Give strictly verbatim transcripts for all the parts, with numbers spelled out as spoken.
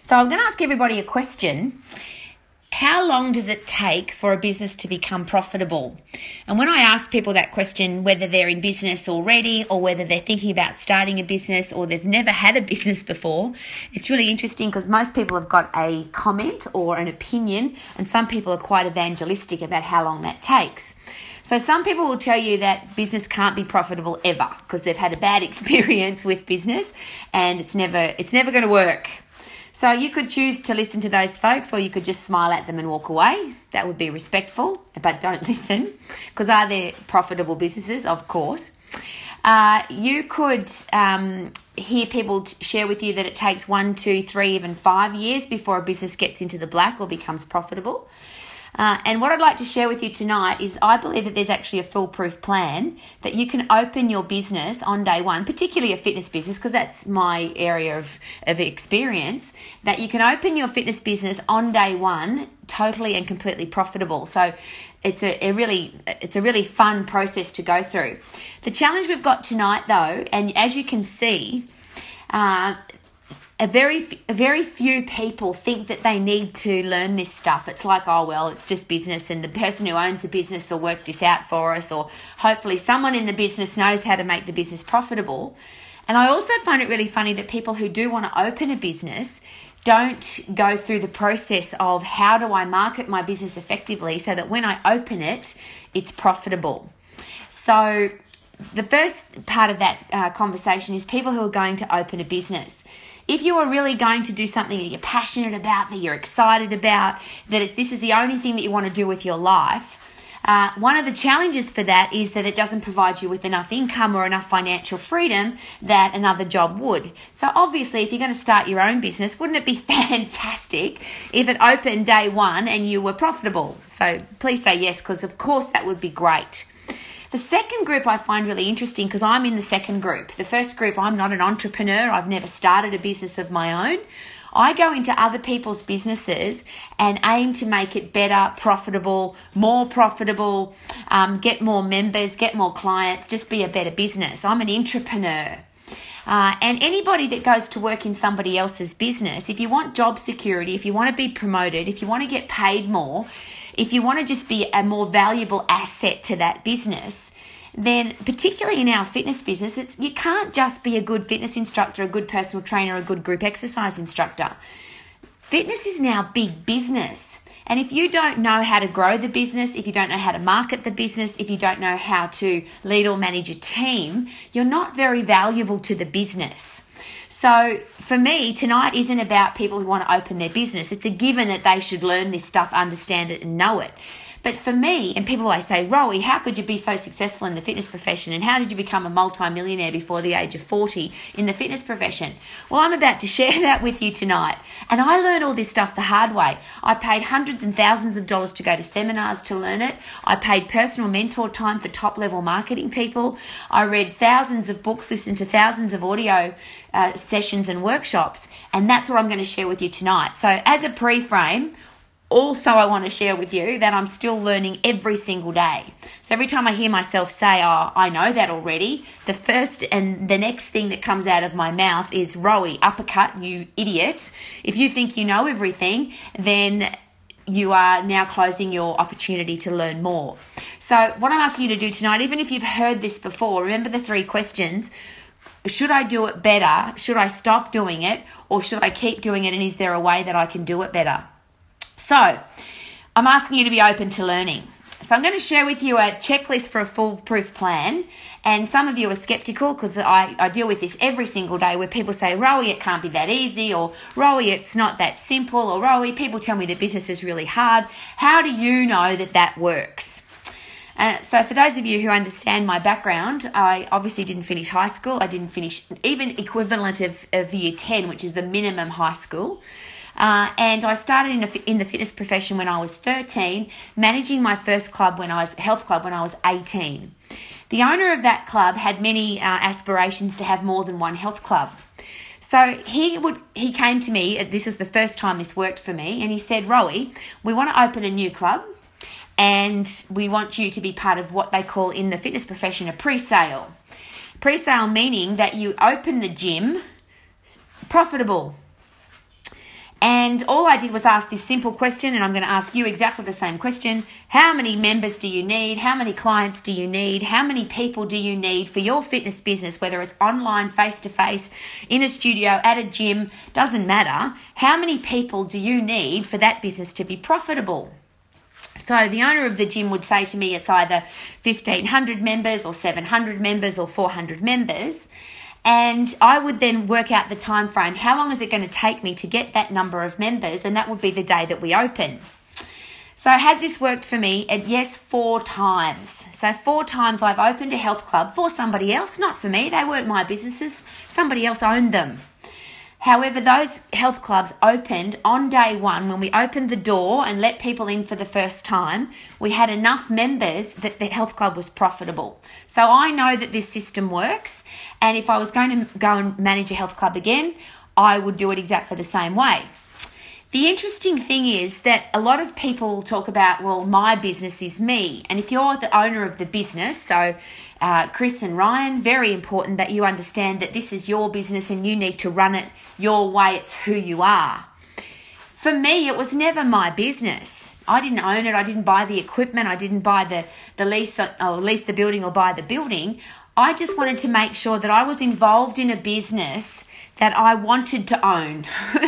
So I'm going to ask everybody a question. How long does it take for a business to become profitable? And when I ask people that question, whether they're in business already or whether they're thinking about starting a business or they've never had a business before, it's really interesting because most people have got a comment or an opinion, and some people are quite evangelistic about how long that takes. So some people will tell you that business can't be profitable ever because they've had a bad experience with business and it's never it's never going to work. So you could choose to listen to those folks, or you could just smile at them and walk away. That would be respectful, but don't listen, because are there profitable businesses? Of course. Uh, you could um, hear people t- share with you that it takes one, two, three, even five years before a business gets into the black or becomes profitable. Uh, and what I'd like to share with you tonight is I believe that there's actually a foolproof plan that you can open your business on day one, particularly a fitness business, because that's my area of, of experience, that you can open your fitness business on day one totally and completely profitable. So it's a, a really it's a really fun process to go through. The challenge we've got tonight though, and as you can see, uh, A very, a very few people think that they need to learn this stuff. It's like, oh, well, it's just business and the person who owns the business will work this out for us, or hopefully someone in the business knows how to make the business profitable. And I also find it really funny that people who do want to open a business don't go through the process of how do I market my business effectively so that when I open it, it's profitable. So the first part of that uh, conversation is people who are going to open a business. If you are really going to do something that you're passionate about, that you're excited about, that it's, this is the only thing that you want to do with your life, uh, one of the challenges for that is that it doesn't provide you with enough income or enough financial freedom that another job would. So obviously, if you're going to start your own business, wouldn't it be fantastic if it opened day one and you were profitable? So please say yes, because of course that would be great. The second group I find really interesting because I'm in the second group. The first group, I'm not an entrepreneur. I've never started a business of my own. I go into other people's businesses and aim to make it better, profitable, more profitable, um, get more members, get more clients, just be a better business. I'm an entrepreneur. Uh, and anybody that goes to work in somebody else's business, if you want job security, if you want to be promoted, if you want to get paid more, if you want to just be a more valuable asset to that business, then particularly in our fitness business, it's, you can't just be a good fitness instructor, a good personal trainer, a good group exercise instructor. Fitness is now big business. And if you don't know how to grow the business, if you don't know how to market the business, if you don't know how to lead or manage a team, you're not very valuable to the business. So for me, tonight isn't about people who want to open their business. It's a given that they should learn this stuff, understand it, and know it. But for me, and people always say, Rowie, how could you be so successful in the fitness profession? And how did you become a multi-millionaire before the age of forty in the fitness profession? Well, I'm about to share that with you tonight. And I learned all this stuff the hard way. I paid hundreds and thousands of dollars to go to seminars to learn it. I paid personal mentor time for top-level marketing people. I read thousands of books, listened to thousands of audio uh, sessions and workshops. And that's what I'm going to share with you tonight. So as a pre-frame, also, I want to share with you that I'm still learning every single day. So every time I hear myself say, oh, I know that already, the first and the next thing that comes out of my mouth is, Rowie, uppercut, you idiot. If you think you know everything, then you are now closing your opportunity to learn more. So what I'm asking you to do tonight, even if you've heard this before, remember the three questions. Should I do it better? Should I stop doing it? Or should I keep doing it? And is there a way that I can do it better? So I'm asking you to be open to learning. So I'm going to share with you a checklist for a foolproof plan. And some of you are skeptical because I, I deal with this every single day where people say, Rowie, it can't be that easy, or Rowie, it's not that simple, or Rowie, people tell me the business is really hard. How do you know that that works? Uh, so for those of you who understand my background, I obviously didn't finish high school. I didn't finish even equivalent of, of year ten, which is the minimum high school. Uh, and I started in, a, in the fitness profession when I was thirteen, managing my first club when I was health club when I was eighteen. The owner of that club had many uh, aspirations to have more than one health club. So he would he came to me, this was the first time this worked for me, and he said, Rowie, we want to open a new club and we want you to be part of what they call in the fitness profession a pre-sale. Pre-sale meaning that you open the gym profitable. And all I did was ask this simple question, and I'm going to ask you exactly the same question. How many members do you need? How many clients do you need? How many people do you need for your fitness business, whether it's online, face-to-face, in a studio, at a gym, doesn't matter. How many people do you need for that business to be profitable? So the owner of the gym would say to me, it's either fifteen hundred members or seven hundred members or four hundred members. And I would then work out the time frame. How long is it going to take me to get that number of members? And that would be the day that we open. So has this worked for me? And yes, four times. So four times I've opened a health club for somebody else, not for me. They weren't my businesses. Somebody else owned them. However, those health clubs opened on day one. When we opened the door and let people in for the first time, we had enough members that the health club was profitable. So I know that this system works. And if I was going to go and manage a health club again, I would do it exactly the same way. The interesting thing is that a lot of people talk about, well, my business is me. And if you're the owner of the business, so uh, Chris and Ryan, very important that you understand that this is your business and you need to run it your way. It's who you are. For me, it was never my business. I didn't own it. I didn't buy the equipment. I didn't buy the, the lease or lease the building or buy the building. I just wanted to make sure that I was involved in a business that I wanted to own.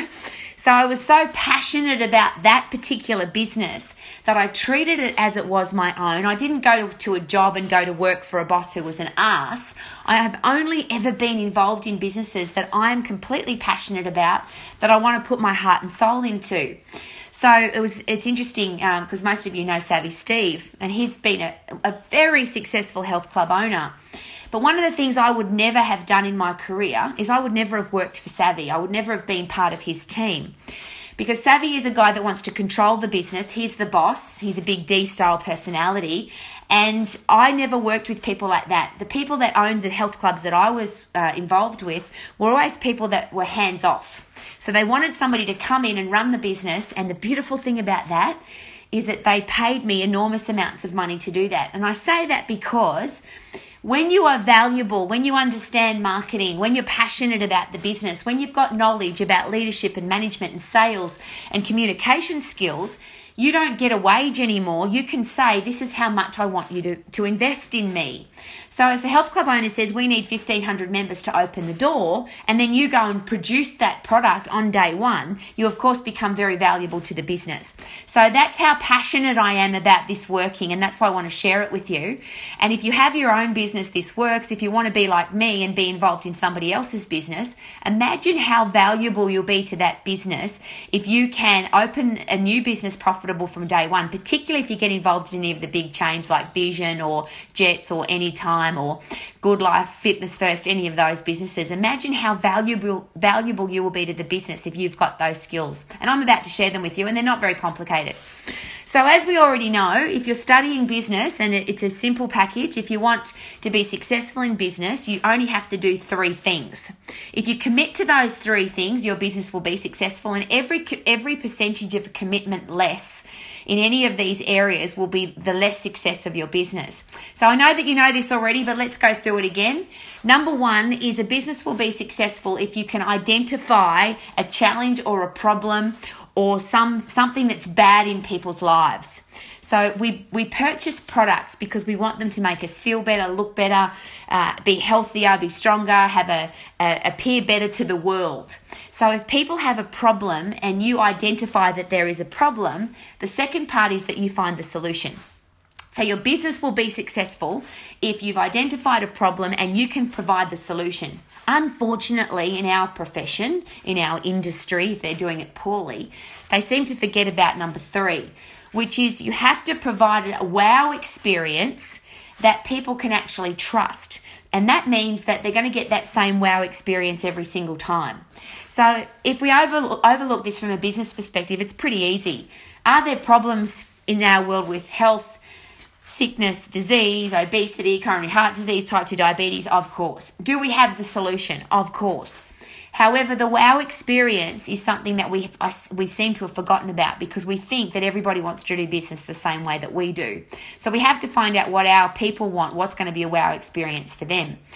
So I was so passionate about that particular business that I treated it as it was my own. I didn't go to a job and go to work for a boss who was an ass. I have only ever been involved in businesses that I'm completely passionate about, that I want to put my heart and soul into. So it was. It's interesting because um, most of you know Savvy Steve, and he's been a, a very successful health club owner. But one of the things I would never have done in my career is I would never have worked for Savvy. I would never have been part of his team. Because Savvy is a guy that wants to control the business. He's the boss. He's a big D-style personality. And I never worked with people like that. The people that owned the health clubs that I was uh, involved with were always people that were hands-off. So they wanted somebody to come in and run the business. And the beautiful thing about that is that they paid me enormous amounts of money to do that. And I say that because when you are valuable, when you understand marketing, when you're passionate about the business, when you've got knowledge about leadership and management and sales and communication skills, you don't get a wage anymore. You can say, this is how much I want you to, to invest in me. So if a health club owner says we need fifteen hundred members to open the door, and then you go and produce that product on day one, you of course become very valuable to the business. So that's how passionate I am about this working, and that's why I want to share it with you. And if you have your own business, this works. If you want to be like me and be involved in somebody else's business, imagine how valuable you'll be to that business if you can open a new business profitable from day one, particularly if you get involved in any of the big chains like Vision or Jets or Anytime or Good Life, Fitness First, any of those businesses. Imagine how valuable valuable you will be to the business if you've got those skills. And I'm about to share them with you, and they're not very complicated. So as we already know, if you're studying business, and it's a simple package, if you want to be successful in business, you only have to do three things. If you commit to those three things, your business will be successful, and every every percentage of a commitment less in any of these areas will be the less success of your business. So I know that you know this already, but let's go through it again. Number one is a business will be successful if you can identify a challenge or a problem or some something that's bad in people's lives. So we, we purchase products because we want them to make us feel better, look better, uh, be healthier, be stronger, have a, a appear better to the world. So if people have a problem and you identify that there is a problem, the second part is that you find the solution. So your business will be successful if you've identified a problem and you can provide the solution. Unfortunately, in our profession, in our industry, if they're doing it poorly, they seem to forget about number three, which is you have to provide a wow experience that people can actually trust. And that means that they're going to get that same wow experience every single time. So if we overlook, overlook this from a business perspective, it's pretty easy. Are there problems in our world with health, sickness, disease, obesity, coronary heart disease, type two diabetes? Of course. Do we have the solution? Of course. However, the wow experience is something that we we seem to have forgotten about because we think that everybody wants to do business the same way that we do. So we have to find out what our people want, what's going to be a wow experience for them.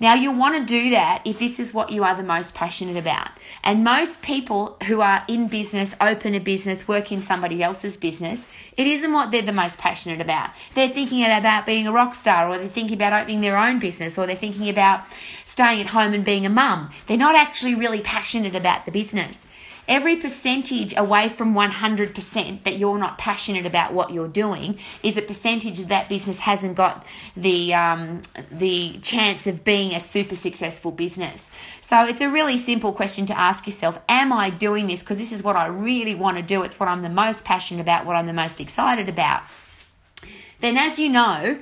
Now, you'll want to do that if this is what you are the most passionate about. And most people who are in business, open a business, work in somebody else's business, it isn't what they're the most passionate about. They're thinking about being a rock star, or they're thinking about opening their own business, or they're thinking about staying at home and being a mum. They're not actually really passionate about the business. Every percentage away from one hundred percent that you're not passionate about what you're doing is a percentage that that business hasn't got the um, the chance of being a super successful business. So it's a really simple question to ask yourself. Am I doing this because this is what I really want to do? It's what I'm the most passionate about, what I'm the most excited about. Then, as you know,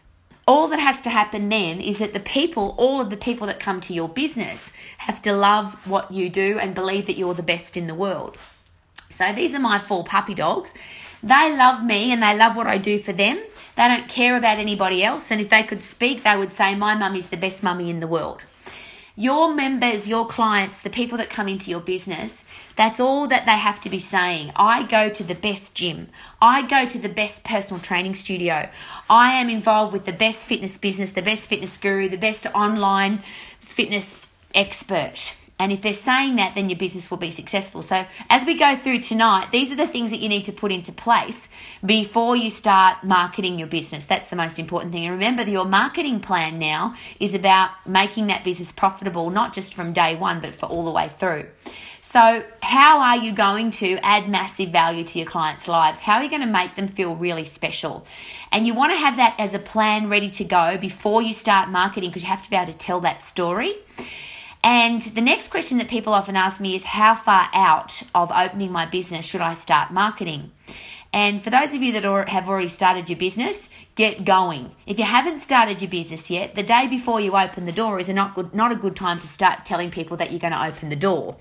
all that has to happen then is that the people, all of the people that come to your business have to love what you do and believe that you're the best in the world. So these are my four puppy dogs. They love me and they love what I do for them. They don't care about anybody else. And if they could speak, they would say, my mum is the best mummy in the world. Your members, your clients, the people that come into your business, that's all that they have to be saying. I go to the best gym. I go to the best personal training studio. I am involved with the best fitness business, the best fitness guru, the best online fitness expert. And if they're saying that, then your business will be successful. So as we go through tonight, these are the things that you need to put into place before you start marketing your business. That's the most important thing. And remember, your marketing plan now is about making that business profitable, not just from day one, but for all the way through. So how are you going to add massive value to your clients' lives? How are you going to make them feel really special? And you want to have that as a plan ready to go before you start marketing, because you have to be able to tell that story. And the next question that people often ask me is, how far out of opening my business should I start marketing? And for those of you that have already started your business, get going. If you haven't started your business yet, the day before you open the door is a not good, not a good time to start telling people that you're going to open the door.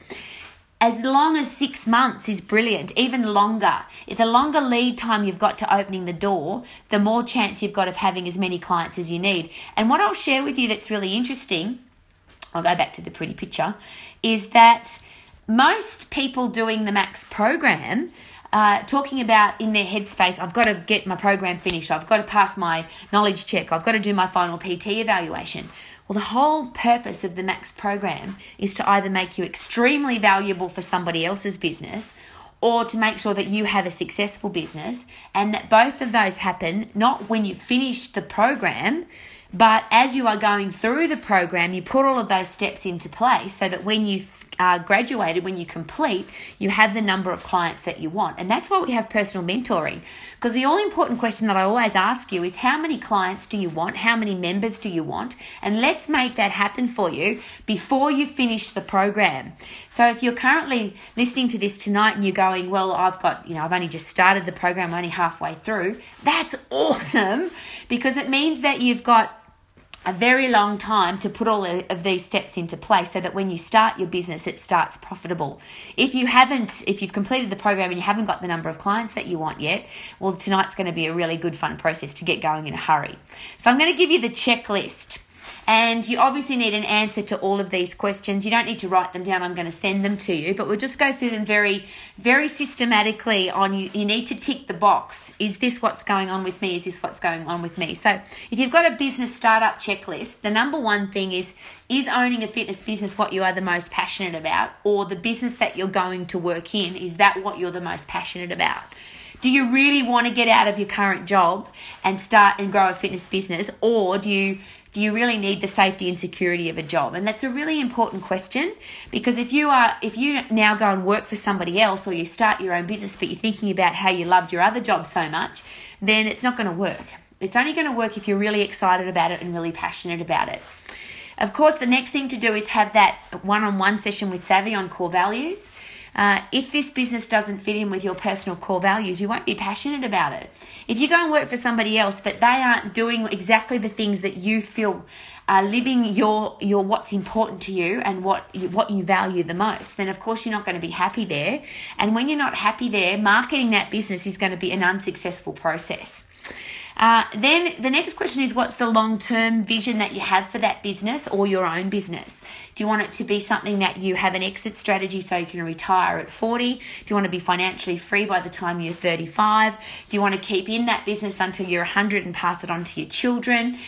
As long as six months is brilliant, even longer. The longer lead time you've got to opening the door, the more chance you've got of having as many clients as you need. And what I'll share with you that's really interesting, I'll go back to the pretty picture, is that most people doing the Max program, uh, talking about in their headspace, I've got to get my program finished, I've got to pass my knowledge check, I've got to do my final P T evaluation. Well, the whole purpose of the Max program is to either make you extremely valuable for somebody else's business, or to make sure that you have a successful business, and that both of those happen not when you finish the program, but as you are going through the program, you put all of those steps into place so that when you've uh, graduated, when you complete, you have the number of clients that you want. And that's why we have personal mentoring. Because the all-important question that I always ask you is, how many clients do you want? How many members do you want? And let's make that happen for you before you finish the program. So if you're currently listening to this tonight and you're going, well, I've got, you know, I've only just started the program, I'm only halfway through, that's awesome, because it means that you've got a very long time to put all of these steps into place so that when you start your business, it starts profitable. If you haven't, if you've completed the program and you haven't got the number of clients that you want yet, well, tonight's going to be a really good fun process to get going in a hurry. So I'm going to give you the checklist. And you obviously need an answer to all of these questions. You don't need to write them down. I'm going to send them to you, but we'll just go through them very, very systematically on you. You need to tick the box. Is this what's going on with me? Is this what's going on with me? So if you've got a business startup checklist, the number one thing is, is owning a fitness business what you are the most passionate about? Or the business that you're going to work in, is that what you're the most passionate about? Do you really want to get out of your current job and start and grow a fitness business? Or do you Do you really need the safety and security of a job? And that's a really important question, because if you are, if you now go and work for somebody else, or you start your own business, but you're thinking about how you loved your other job so much, then it's not going to work. It's only going to work if you're really excited about it and really passionate about it. Of course, the next thing to do is have that one-on-one session with Savvy on core values. Uh, if this business doesn't fit in with your personal core values, you won't be passionate about it. If you go and work for somebody else, but they aren't doing exactly the things that you feel are living your your what's important to you and what you, what you value the most, then of course you're not going to be happy there. And when you're not happy there, marketing that business is going to be an unsuccessful process. Uh, then the next question is, what's the long-term vision that you have for that business or your own business? Do you want it to be something that you have an exit strategy so you can retire at forty? Do you want to be financially free by the time you're thirty-five? Do you want to keep in that business until you're one hundred and pass it on to your children?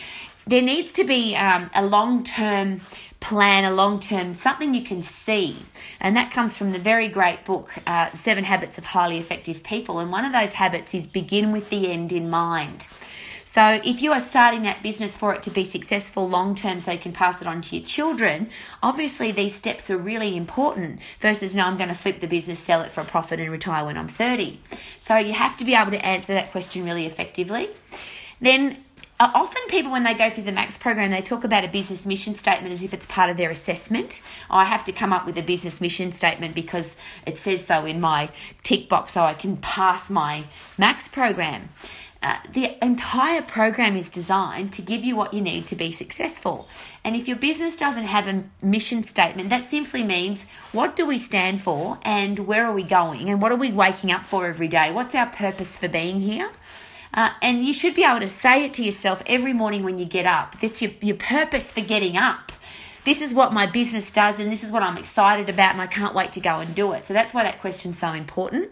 there needs to be um, a long-term plan, a long-term, something you can see. And that comes from the very great book, uh, Seven Habits of Highly Effective People. And one of those habits is begin with the end in mind. So if you are starting that business for it to be successful long-term so you can pass it on to your children, obviously these steps are really important versus, no, I'm going to flip the business, sell it for a profit and retire when I'm thirty. So you have to be able to answer that question really effectively. Then Uh, often people, when they go through the MAX program, they talk about a business mission statement as if it's part of their assessment. Oh, I have to come up with a business mission statement because it says so in my tick box so I can pass my MAX program. Uh, the entire program is designed to give you what you need to be successful. And if your business doesn't have a mission statement, that simply means, what do we stand for and where are we going and what are we waking up for every day? What's our purpose for being here? Uh, and you should be able to say it to yourself every morning when you get up. That's your, your purpose for getting up. This is what my business does and this is what I'm excited about and I can't wait to go and do it. So that's why that question's so important.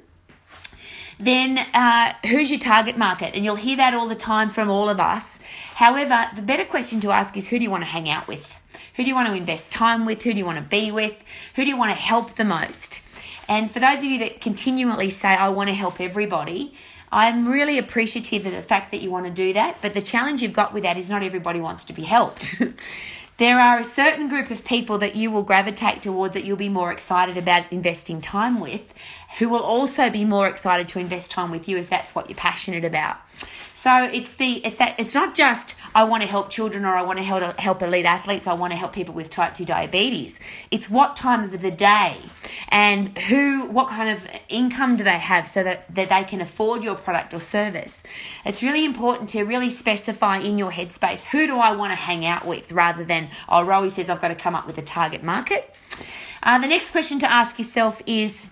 Then uh, who's your target market? And you'll hear that all the time from all of us. However, the better question to ask is, who do you want to hang out with? Who do you want to invest time with? Who do you want to be with? Who do you want to help the most? And for those of you that continually say, I want to help everybody, I'm really appreciative of the fact that you want to do that, but the challenge you've got with that is not everybody wants to be helped. There are a certain group of people that you will gravitate towards, that you'll be more excited about investing time with, who will also be more excited to invest time with you if that's what you're passionate about. So it's the it's that it's not just I want to help children or I want to help help elite athletes, I want to help people with type two diabetes. It's what time of the day and who what kind of income do they have so that, that they can afford your product or service. It's really important to really specify in your headspace, who do I want to hang out with, rather than, oh, Rowie says I've got to come up with a target market. Uh, the next question to ask yourself is,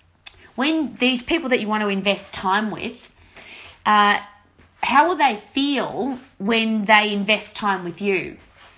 when these people that you want to invest time with, uh, how will they feel when they invest time with you?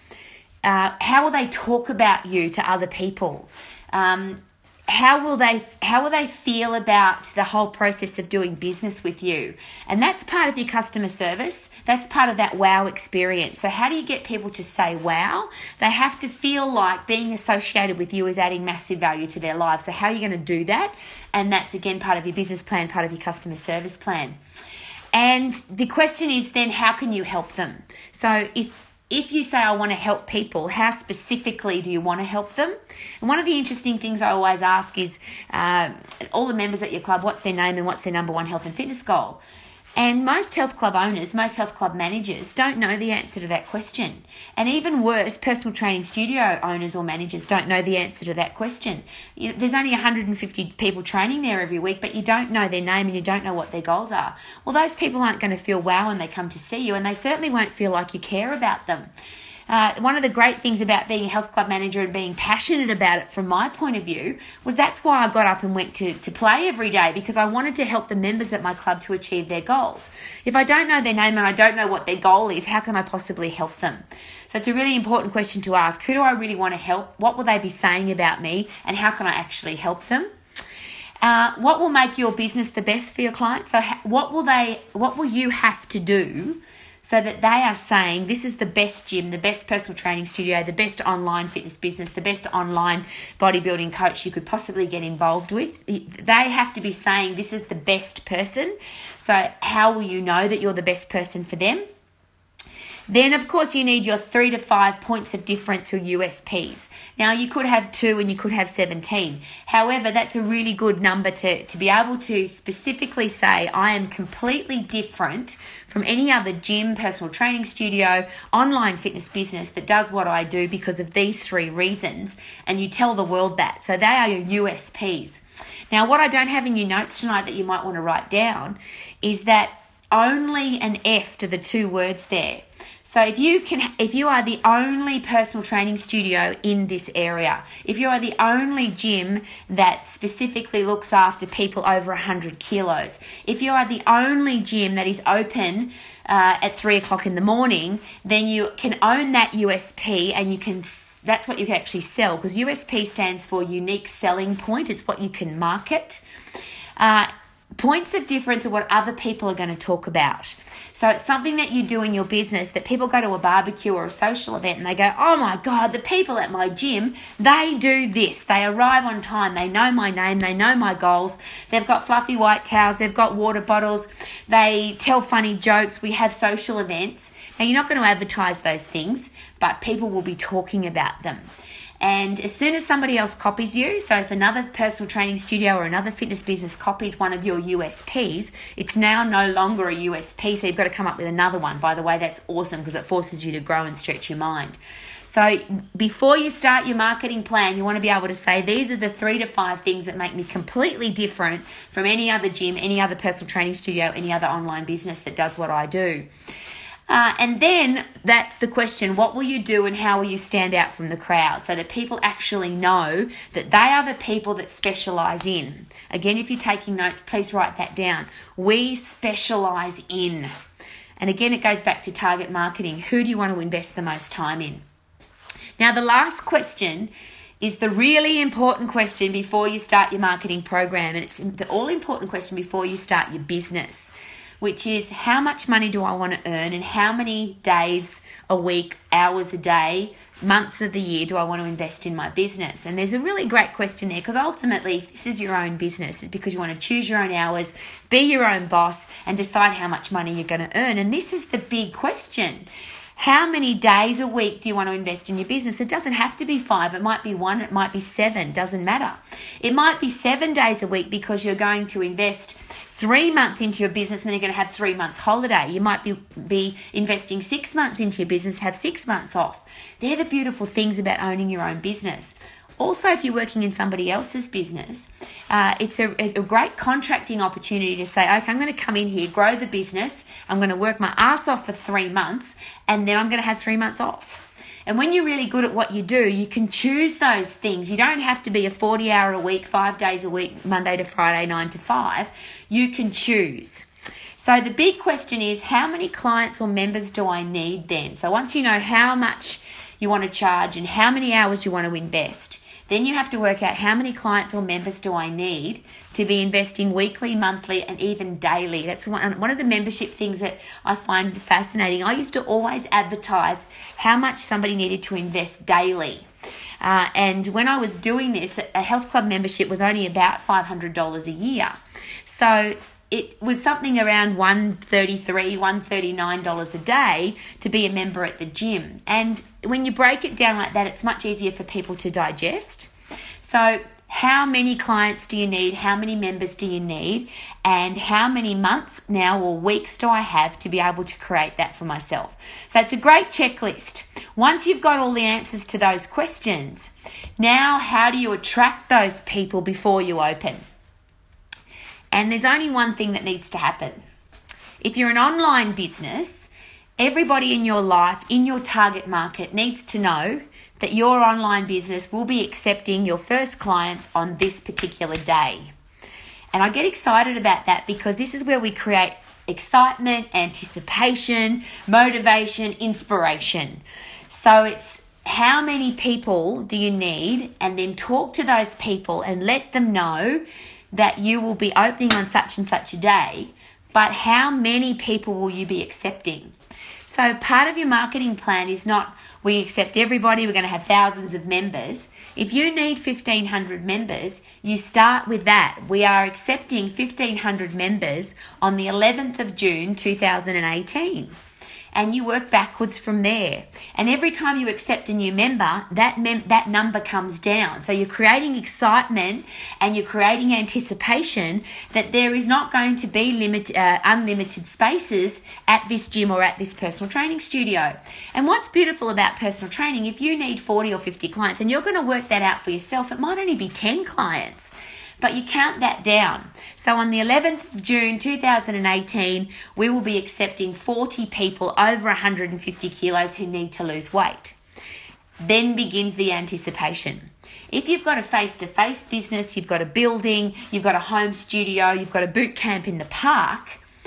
Uh, how will they talk about you to other people? Um, how will they how will they feel about the whole process of doing business with you? And that's part of your customer service. That's part of that wow experience. So how do you get people to say wow? They have to feel like being associated with you is adding massive value to their lives. So how are you going to do that? And that's, again, part of your business plan, part of your customer service plan. And the question is then, how can you help them? So if If you say, I want to help people, how specifically do you want to help them? And one of the interesting things I always ask is, uh, all the members at your club, what's their name and what's their number one health and fitness goal? And most health club owners, most health club managers don't know the answer to that question. And even worse, personal training studio owners or managers don't know the answer to that question. You know, there's only one hundred fifty people training there every week, but you don't know their name and you don't know what their goals are. Well, those people aren't going to feel wow when they come to see you, and they certainly won't feel like you care about them. Uh, one of the great things about being a health club manager and being passionate about it from my point of view was that's why I got up and went to, to play every day, because I wanted to help the members at my club to achieve their goals. If I don't know their name and I don't know what their goal is, how can I possibly help them? So it's a really important question to ask. Who do I really want to help? What will they be saying about me? And how can I actually help them? Uh, what will make your business the best for your clients? So ha- what will they? What will you have to do so that they are saying, this is the best gym, the best personal training studio, the best online fitness business, the best online bodybuilding coach you could possibly get involved with? They have to be saying, this is the best person. So how will you know that you're the best person for them? Then, of course, you need your three to five points of difference or U S Ps. Now, you could have two and you could have seventeen. However, that's a really good number to, to be able to specifically say, I am completely different from any other gym, personal training studio, online fitness business that does what I do because of these three reasons. And you tell the world that. So they are your U S Ps. Now, what I don't have in your notes tonight that you might want to write down is that only and S to the two words there. So if you can, if you are the only personal training studio in this area, if you are the only gym that specifically looks after people over one hundred kilos, if you are the only gym that is open uh, at three o'clock in the morning, then you can own that U S P, and you can. That's what you can actually sell, because U S P stands for unique selling point. It's what you can market. Uh, points of difference are what other people are going to talk about. So it's something that you do in your business that people go to a barbecue or a social event and they go, oh my God, the people at my gym, they do this. They arrive on time. They know my name. They know my goals. They've got fluffy white towels. They've got water bottles. They tell funny jokes. We have social events. Now, you're not going to advertise those things, but people will be talking about them. And as soon as somebody else copies you, so if another personal training studio or another fitness business copies one of your U S Ps, it's now no longer a U S P, so you've got to come up with another one. By the way, that's awesome because it forces you to grow and stretch your mind. So before you start your marketing plan, you want to be able to say, these are the three to five things that make me completely different from any other gym, any other personal training studio, any other online business that does what I do. Uh, and then that's the question, what will you do and how will you stand out from the crowd so that people actually know that they are the people that specialize in. Again, if you're taking notes, please write that down. We specialize in. And again, it goes back to target marketing. Who do you want to invest the most time in? Now, the last question is the really important question before you start your marketing program. And it's the all-important question before you start your business, which is how much money do I want to earn and how many days a week, hours a day, months of the year do I want to invest in my business? And there's a really great question there because ultimately if this is your own business. It's because you want to choose your own hours, be your own boss and decide how much money you're going to earn. And this is the big question. How many days a week do you want to invest in your business? It doesn't have to be five. It might be one. It might be seven. Doesn't matter. It might be seven days a week because you're going to invest three months into your business and then you're going to have three months holiday. You might be, be investing six months into your business, have six months off. They're the beautiful things about owning your own business. Also, if you're working in somebody else's business, uh, it's a, a great contracting opportunity to say, okay, I'm going to come in here, grow the business. I'm going to work my ass off for three months and then I'm going to have three months off. And when you're really good at what you do, you can choose those things. You don't have to be a forty hour a week, five days a week, Monday to Friday, nine to five. You can choose. So the big question is, how many clients or members do I need then? So once you know how much you want to charge and how many hours you want to invest, then you have to work out how many clients or members do I need to be investing weekly, monthly, and even daily. That's one, one of the membership things that I find fascinating. I used to always advertise how much somebody needed to invest daily. Uh, and when I was doing this, a health club membership was only about five hundred dollars a year. So it was something around one hundred thirty-three dollars, one hundred thirty-nine dollars a day to be a member at the gym. And when you break it down like that, it's much easier for people to digest. So how many clients do you need? How many members do you need? And how many months now or weeks do I have to be able to create that for myself? So it's a great checklist. Once you've got all the answers to those questions, now how do you attract those people before you open? And there's only one thing that needs to happen. If you're an online business, everybody in your life, in your target market, needs to know that your online business will be accepting your first clients on this particular day. And I get excited about that because this is where we create excitement, anticipation, motivation, inspiration. So it's how many people do you need, and then talk to those people and let them know that you will be opening on such and such a day, but how many people will you be accepting? So part of your marketing plan is not, we accept everybody, we're going to have thousands of members. If you need fifteen hundred members, you start with that. We are accepting fifteen hundred members on the eleventh of June two thousand eighteen. And you work backwards from there. And every time you accept a new member, that mem- that number comes down. So you're creating excitement and you're creating anticipation that there is not going to be limit, uh, unlimited spaces at this gym or at this personal training studio. And what's beautiful about personal training, if you need forty or fifty clients and you're going to work that out for yourself, it might only be ten clients. But you count that down. So on the eleventh of June two thousand eighteen, we will be accepting forty people over one hundred fifty kilos who need to lose weight. Then begins the anticipation. If you've got a face-to-face business, you've got a building, you've got a home studio, you've got a boot camp in the park,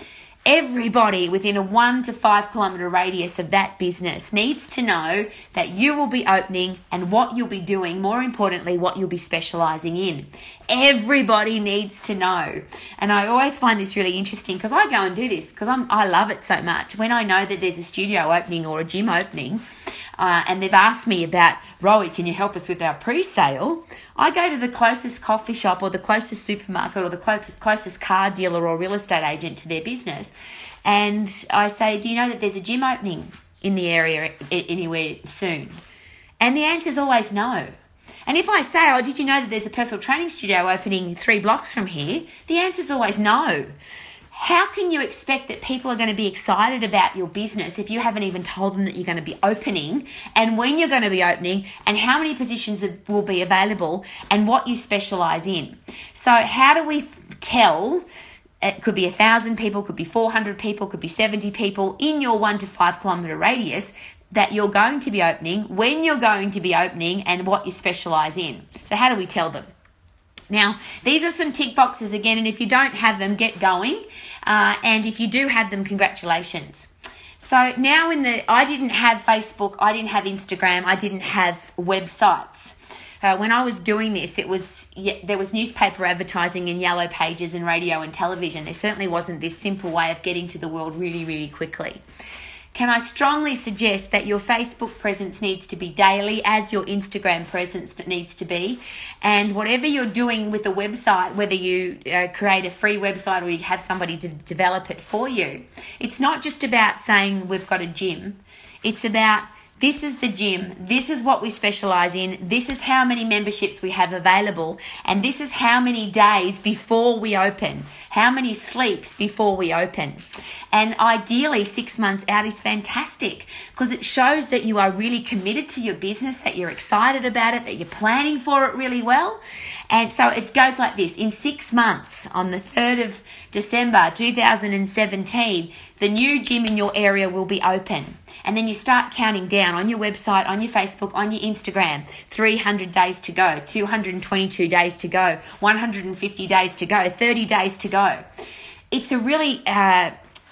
Everybody within a one to five kilometre radius of that business needs to know that you will be opening and what you'll be doing, more importantly, what you'll be specialising in. Everybody needs to know. And I always find this really interesting because I go and do this because I'm I love it so much. When I know that there's a studio opening or a gym opening, Uh, and they've asked me about, Rowie, can you help us with our pre-sale? I go to the closest coffee shop or the closest supermarket or the clo- closest car dealer or real estate agent to their business. And I say, do you know that there's a gym opening in the area anywhere soon? And the answer is always no. And if I say, oh, did you know that there's a personal training studio opening three blocks from here? The answer is always no. How can you expect that people are going to be excited about your business if you haven't even told them that you're going to be opening and when you're going to be opening and how many positions will be available and what you specialise in? So how do we tell, it could be one thousand people, could be four hundred people, could be seventy people in your one to five kilometre radius that you're going to be opening, when you're going to be opening and what you specialise in? So how do we tell them? Now, these are some tick boxes again, and if you don't have them, get going. Uh, and if you do have them, congratulations. So now in the, I didn't have Facebook, I didn't have Instagram, I didn't have websites. Uh, when I was doing this, it was yeah, there was newspaper advertising and yellow pages and radio and television. There certainly wasn't this simple way of getting to the world really, really quickly. Can I strongly suggest that your Facebook presence needs to be daily as your Instagram presence needs to be, and whatever you're doing with a website, whether you uh, create a free website or you have somebody to develop it for you, it's not just about saying we've got a gym. It's about this is the gym, this is what we specialise in, this is how many memberships we have available, and this is how many days before we open, how many sleeps before we open. And ideally, six months out is fantastic because it shows that you are really committed to your business, that you're excited about it, that you're planning for it really well. And so it goes like this. In six months, on the third of December two thousand seventeen, the new gym in your area will be open. And then you start counting down on your website, on your Facebook, on your Instagram, three hundred days to go, two hundred twenty-two days to go, one hundred fifty days to go, thirty days to go. It's a really, uh,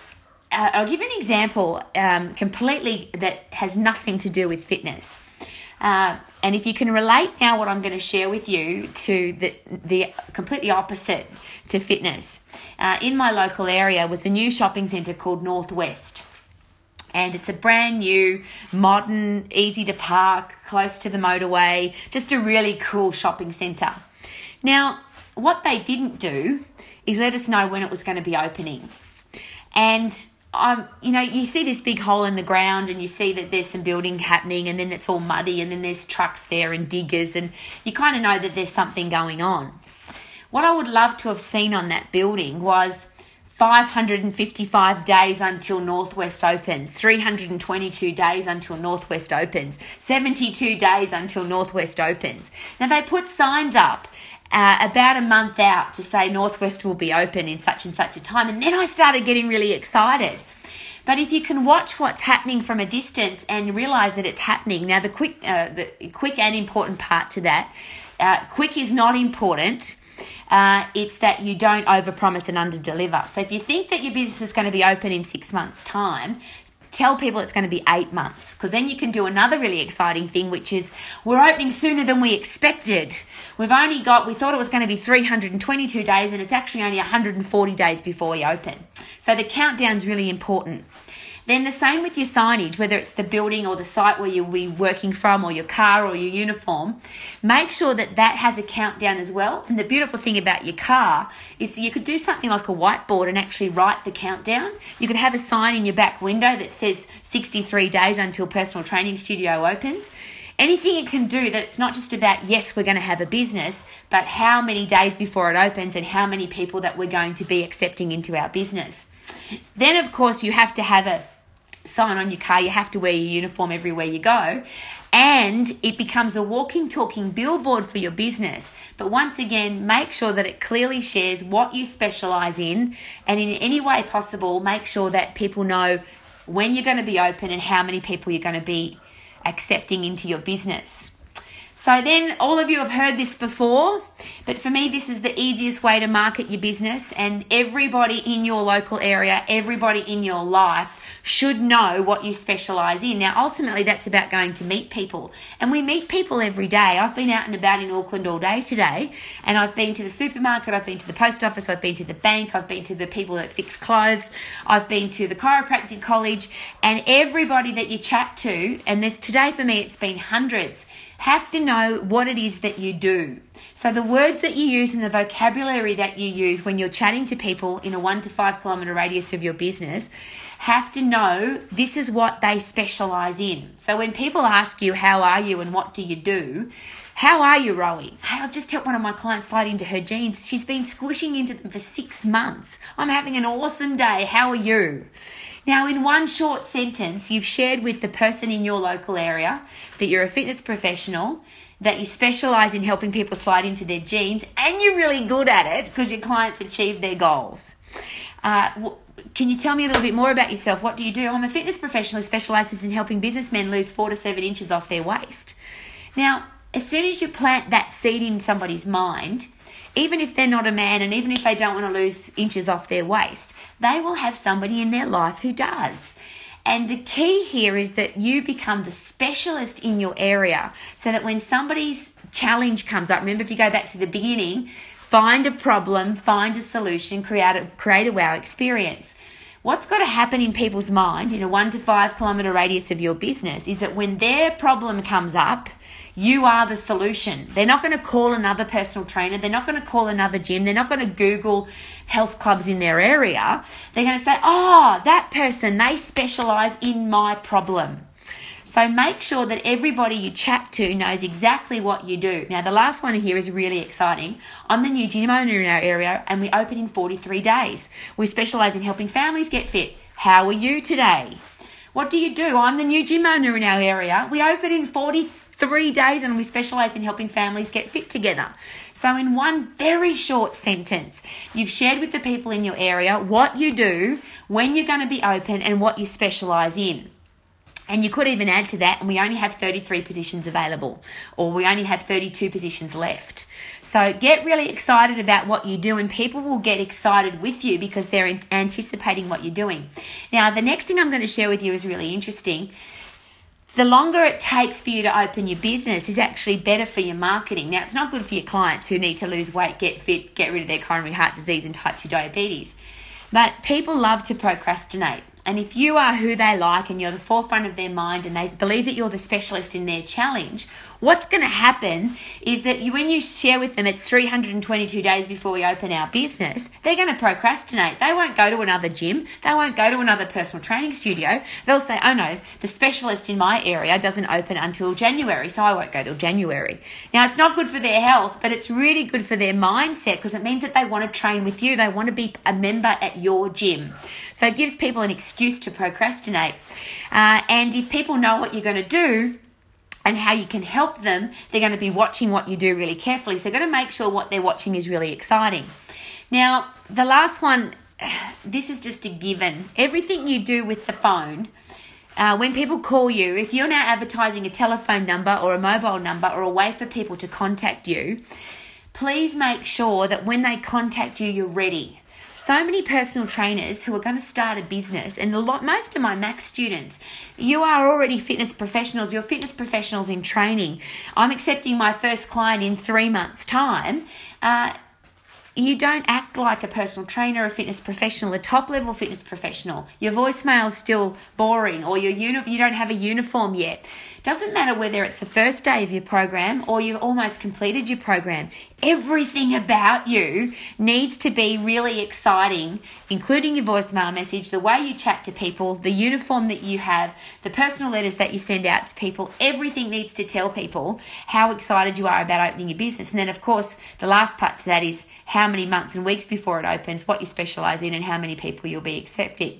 uh, I'll give you an example um, completely that has nothing to do with fitness. Uh, and if you can relate now what I'm going to share with you to the, the completely opposite to fitness. Uh, in my local area was a new shopping centre called Northwest. And it's a brand new, modern, easy to park, close to the motorway, just a really cool shopping centre. Now, what they didn't do is let us know when it was going to be opening. And, um, you know, you see this big hole in the ground and you see that there's some building happening and then it's all muddy and then there's trucks there and diggers and you kind of know that there's something going on. What I would love to have seen on that building was five hundred fifty-five days until Northwest opens, three hundred twenty-two days until Northwest opens, seventy-two days until Northwest opens. Now, they put signs up uh, about a month out to say Northwest will be open in such and such a time, and then I started getting really excited. But if you can watch what's happening from a distance and realise that it's happening, now the quick, uh, the quick and important part to that, uh, quick is not important. Uh, it's that you don't overpromise and underdeliver. So if you think that your business is going to be open in six months' time, tell people it's going to be eight months because then you can do another really exciting thing, which is we're opening sooner than we expected. We've only got, we thought it was going to be three hundred twenty-two days and it's actually only one hundred forty days before we open. So the countdown's really important. Then the same with your signage, whether it's the building or the site where you'll be working from or your car or your uniform, make sure that that has a countdown as well. And the beautiful thing about your car is you could do something like a whiteboard and actually write the countdown. You could have a sign in your back window that says sixty-three days until personal training studio opens. Anything you can do that it's not just about, yes, we're going to have a business, but how many days before it opens and how many people that we're going to be accepting into our business. Then, of course, you have to have a sign on your car. You have to wear your uniform everywhere you go. And it becomes a walking, talking billboard for your business. But once again, make sure that it clearly shares what you specialise in. And in any way possible, make sure that people know when you're going to be open and how many people you're going to be accepting into your business. So then all of you have heard this before, but for me, this is the easiest way to market your business, and everybody in your local area, everybody in your life should know what you specialize in. Now, ultimately, that's about going to meet people, and we meet people every day. I've been out and about in Auckland all day today, and I've been to the supermarket, I've been to the post office, I've been to the bank, I've been to the people that fix clothes, I've been to the chiropractic college, and everybody that you chat to, and there's today for me, it's been hundreds, have to know what it is that you do. So the words that you use and the vocabulary that you use when you're chatting to people in a one to five kilometre radius of your business have to know this is what they specialise in. So when people ask you, how are you and what do you do? How are you, Rowie? Hey, I've just helped one of my clients slide into her jeans. She's been squishing into them for six months. I'm having an awesome day. How are you? Now, in one short sentence, you've shared with the person in your local area that you're a fitness professional, that you specialise in helping people slide into their jeans, and you're really good at it because your clients achieve their goals. Uh, can you tell me a little bit more about yourself? What do you do? I'm a fitness professional who specialises in helping businessmen lose four to seven inches off their waist. Now, as soon as you plant that seed in somebody's mind, even if they're not a man and even if they don't want to lose inches off their waist, they will have somebody in their life who does. And the key here is that you become the specialist in your area so that when somebody's challenge comes up, remember if you go back to the beginning, find a problem, find a solution, create a, create a wow experience. What's got to happen in people's mind in a one to five kilometre radius of your business is that when their problem comes up, you are the solution. They're not going to call another personal trainer. They're not going to call another gym. They're not going to Google health clubs in their area. They're going to say, oh, that person, they specialise in my problem. So make sure that everybody you chat to knows exactly what you do. Now, the last one here is really exciting. I'm the new gym owner in our area, and we open in forty-three days. We specialise in helping families get fit. How are you today? What do you do? I'm the new gym owner in our area. We open in forty-three days, and we specialise in helping families get fit together. So in one very short sentence, you've shared with the people in your area what you do, when you're going to be open, and what you specialise in. And you could even add to that, and we only have thirty-three positions available, or we only have thirty-two positions left. So get really excited about what you do, and people will get excited with you because they're anticipating what you're doing. Now, the next thing I'm going to share with you is really interesting. The longer it takes for you to open your business is actually better for your marketing. Now, it's not good for your clients who need to lose weight, get fit, get rid of their coronary heart disease and type two diabetes. But people love to procrastinate. And if you are who they like and you're the forefront of their mind and they believe that you're the specialist in their challenge, what's going to happen is that you, when you share with them it's three hundred twenty-two days before we open our business, they're going to procrastinate. They won't go to another gym. They won't go to another personal training studio. They'll say, oh no, the specialist in my area doesn't open until January, so I won't go till January. Now, it's not good for their health, but it's really good for their mindset because it means that they want to train with you. They want to be a member at your gym. So it gives people an excuse to procrastinate. Uh, and if people know what you're going to do and how you can help them, they're going to be watching what you do really carefully. So they're going to make sure what they're watching is really exciting. Now, the last one, this is just a given. Everything you do with the phone, uh, when people call you, if you're now advertising a telephone number or a mobile number or a way for people to contact you, please make sure that when they contact you, you're ready. So many personal trainers who are going to start a business, and a lot, most of my Max students, you are already fitness professionals. You're fitness professionals in training. I'm accepting my first client in three months' time. Uh, you don't act like a personal trainer, a fitness professional, a top-level fitness professional. Your voicemail's still boring, or your uni- you don't have a uniform yet. Doesn't matter whether it's the first day of your program or you've almost completed your program. Everything about you needs to be really exciting, including your voicemail message, the way you chat to people, the uniform that you have, the personal letters that you send out to people. Everything needs to tell people how excited you are about opening your business. And then, of course, the last part to that is how many months and weeks before it opens, what you specialize in, and how many people you'll be accepting.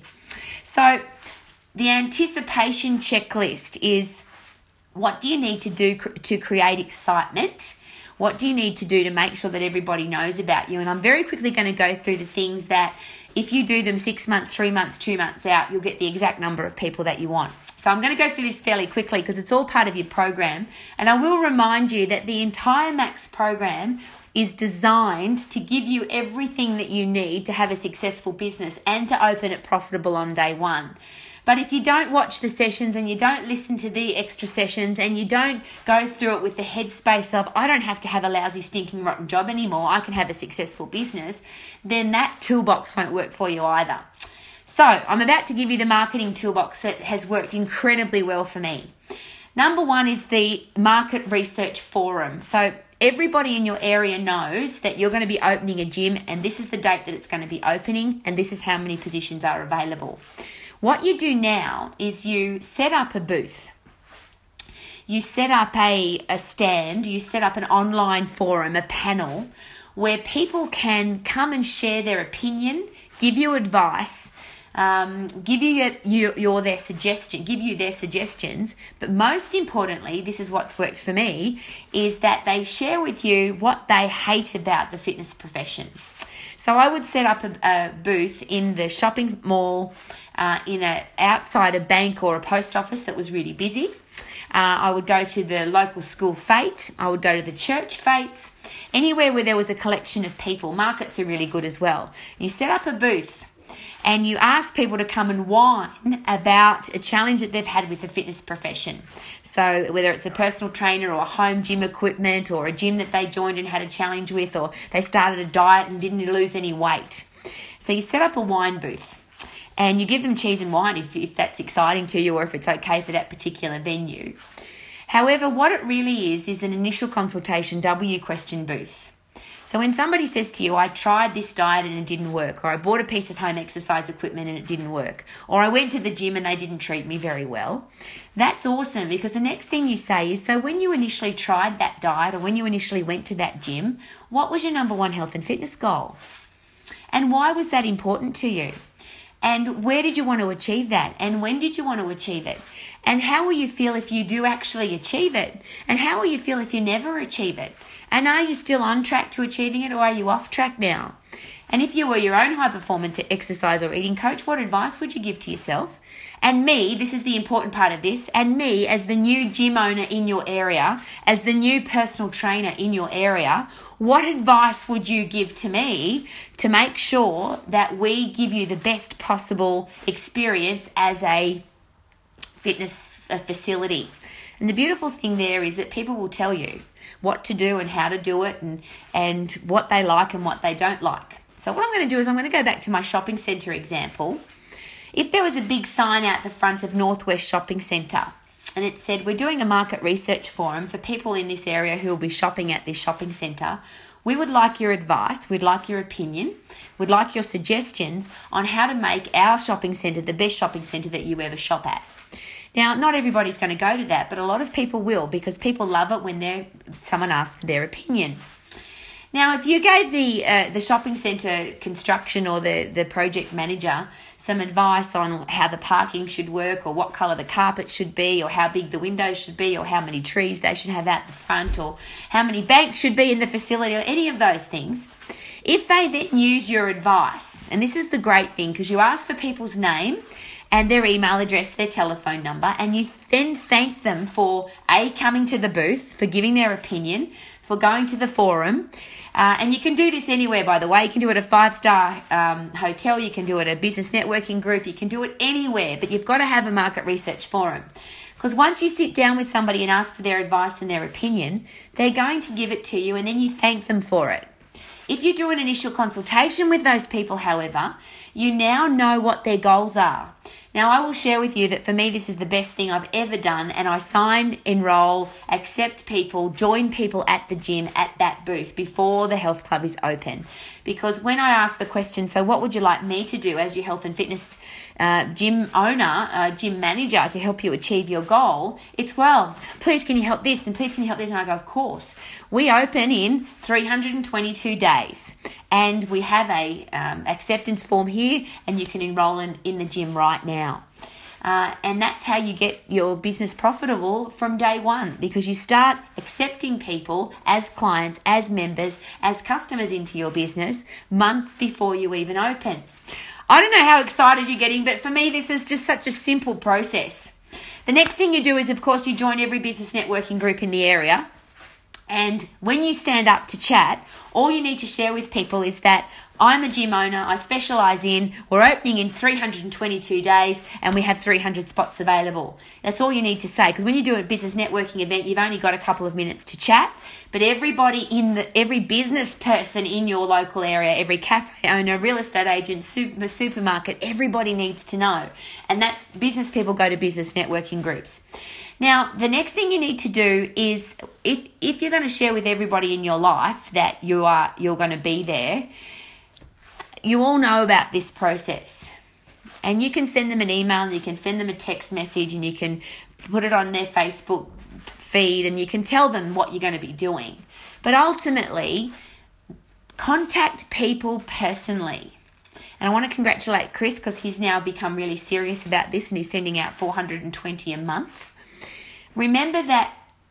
So the anticipation checklist is, what do you need to do to create excitement? What do you need to do to make sure that everybody knows about you? And I'm very quickly going to go through the things that if you do them six months, three months, two months out, you'll get the exact number of people that you want. So I'm going to go through this fairly quickly because it's all part of your program. And I will remind you that the entire Max program is designed to give you everything that you need to have a successful business and to open it profitable on day one. But if you don't watch the sessions and you don't listen to the extra sessions and you don't go through it with the headspace of, I don't have to have a lousy, stinking, rotten job anymore, I can have a successful business, then that toolbox won't work for you either. So I'm about to give you the marketing toolbox that has worked incredibly well for me. Number one is the Market Research Forum. So everybody in your area knows that you're going to be opening a gym, and this is the date that it's going to be opening, and this is how many positions are available. What you do now is you set up a booth. You set up a, a stand, you set up an online forum, a panel, where people can come and share their opinion, give you advice, um, give you your, your, your their suggestion, give you their suggestions, but most importantly, this is what's worked for me, is that they share with you what they hate about the fitness profession. So I would set up a, a booth in the shopping mall, uh, in a outside a bank or a post office that was really busy. Uh, I would go to the local school fete. I would go to the church fetes. Anywhere where there was a collection of people. Markets are really good as well. You set up a booth and you ask people to come and whine about a challenge that they've had with the fitness profession. So whether it's a personal trainer or a home gym equipment or a gym that they joined and had a challenge with, or they started a diet and didn't lose any weight. So you set up a wine booth and you give them cheese and wine if, if that's exciting to you or if it's okay for that particular venue. However, what it really is is an initial consultation W question booth. So when somebody says to you, I tried this diet and it didn't work, or I bought a piece of home exercise equipment and it didn't work, or I went to the gym and they didn't treat me very well, that's awesome, because the next thing you say is, so when you initially tried that diet or when you initially went to that gym, what was your number one health and fitness goal? And why was that important to you? And where did you want to achieve that? And when did you want to achieve it? And how will you feel if you do actually achieve it? And how will you feel if you never achieve it? And are you still on track to achieving it, or are you off track now? And if you were your own high performance exercise or eating coach, what advice would you give to yourself? And me, this is the important part of this, and me as the new gym owner in your area, as the new personal trainer in your area, what advice would you give to me to make sure that we give you the best possible experience as a fitness facility? And the beautiful thing there is that people will tell you what to do and how to do it, and, and what they like and what they don't like. So what I'm going to do is I'm going to go back to my shopping centre example. If there was a big sign out the front of Northwest Shopping Centre and it said, we're doing a market research forum for people in this area who will be shopping at this shopping centre, we would like your advice, we'd like your opinion, we'd like your suggestions on how to make our shopping centre the best shopping centre that you ever shop at. Now, not everybody's going to go to that, but a lot of people will, because people love it when they're, someone asks for their opinion. Now, if you gave the uh, the shopping centre construction or the, the project manager some advice on how the parking should work, or what colour the carpet should be, or how big the windows should be, or how many trees they should have out the front, or how many banks should be in the facility, or any of those things, if they then use your advice, and this is the great thing, because you ask for people's name and their email address, their telephone number, and you then thank them for A, coming to the booth, for giving their opinion, for going to the forum. Uh, and you can do this anywhere, by the way. You can do it at a five-star um, hotel. You can do it at a business networking group. You can do it anywhere, but you've got to have a market research forum. Because once you sit down with somebody and ask for their advice and their opinion, they're going to give it to you, and then you thank them for it. If you do an initial consultation with those people, however, you now know what their goals are. Now, I will share with you that for me, this is the best thing I've ever done, and I sign, enroll, accept people, join people at the gym at that booth before the health club is open. Because when I ask the question, so what would you like me to do as your health and fitness uh, gym owner, uh, gym manager, to help you achieve your goal, it's, well, please can you help this, and please can you help this? And I go, of course. We open in three hundred twenty-two days, and we have a um, acceptance form here, and you can enroll in, in the gym right now. Uh, and that's how you get your business profitable from day one, because you start accepting people as clients, as members, as customers into your business months before you even open. I don't know how excited you're getting, but for me, this is just such a simple process. The next thing you do is, of course, you join every business networking group in the area. And when you stand up to chat, all you need to share with people is that I'm a gym owner, I specialise in, we're opening in three hundred twenty-two days and we have three hundred spots available. That's all you need to say, because when you do a business networking event, you've only got a couple of minutes to chat, but everybody in the, every business person in your local area, every cafe owner, real estate agent, super, supermarket, everybody needs to know. And that's business people go to business networking groups. Now, the next thing you need to do is, if if you're going to share with everybody in your life that you are you're going to be there, you all know about this process. And you can send them an email, and you can send them a text message, and you can put it on their Facebook feed, and you can tell them what you're going to be doing. But ultimately, contact people personally. And I want to congratulate Chris, because he's now become really serious about this, and he's sending out four hundred twenty a month. Remember that